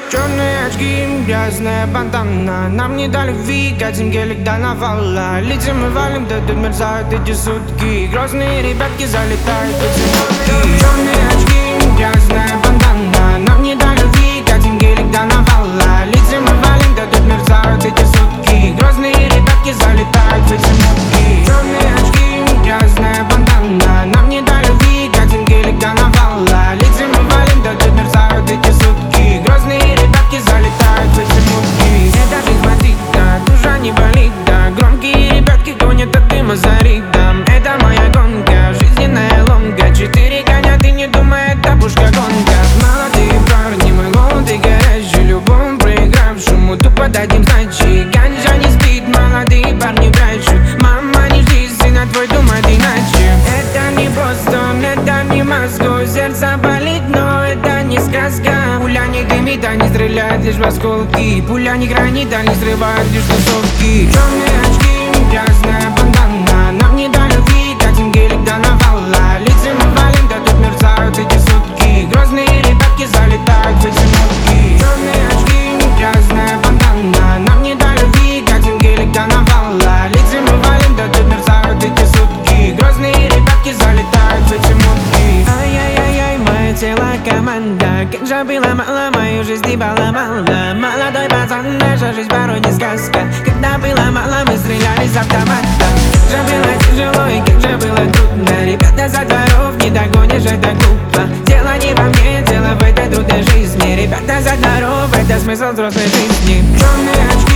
Черные очки, грязная бандана. Нам не до любви, катим гелик до навала. Летим и валим, да мерзают эти сутки. Грозные ребятки залетают в эти нотки. Черные очки, грязная бандана. Нам не до любви, катим гелик до навала. Летим и валим, да мерзают эти сутки. Грозные ребятки залетают в эти нотки. Черные очки, грязная бандана. Нам не до любви, катим гелик до навала. Летим и валим, да мерзают эти сутки. Грозные ребятки залетают в эти мутки. Эта жизнь бандита, душа не болит, да. Громкие ребятки гонят от дыма за ритм. Это моя гонка, жизненная ломка. 4 коня, ты не думай, это пушка гонка. Молодые парни, мы голод и горячий. Любому проигравшему тупо дадим сдачи. Ганжа не спит, молодые парни прячут. Мама, не жди, сына твой думает иначе. Это не Бостон, это не Москва. Сердце болит, но это не сказка. Пуля не дымит, а не стреляет лишь в осколки. Пуля не гранит, а не срывает лишь тусовки. Черные очки, грязная бандана. Нам не до любви, катим гелик до навала. Летим и валим, да тут мерзают эти сутки. Грозные ребятки залетают в эти нотки. Черные очки, грязная бандана. Нам не до любви, катим гелик до навала. Летим и валим, да тут мерзают эти сутки. Грозные ребятки залетают в эти нотки. Ай-яй-яй-яй, мое тело команда. Как же было мало, мою жизнь ебало мало. Молодой пацан, наша жизнь порой не сказка. Когда было мало, мы стреляли с автомата. Как же было тяжело и как же было трудно. Ребята за дворов не догонишь, это глупо. Дело не во мне, дело в этой трудной жизни. Ребята за дворов, это смысл взрослой жизни. Черные очки.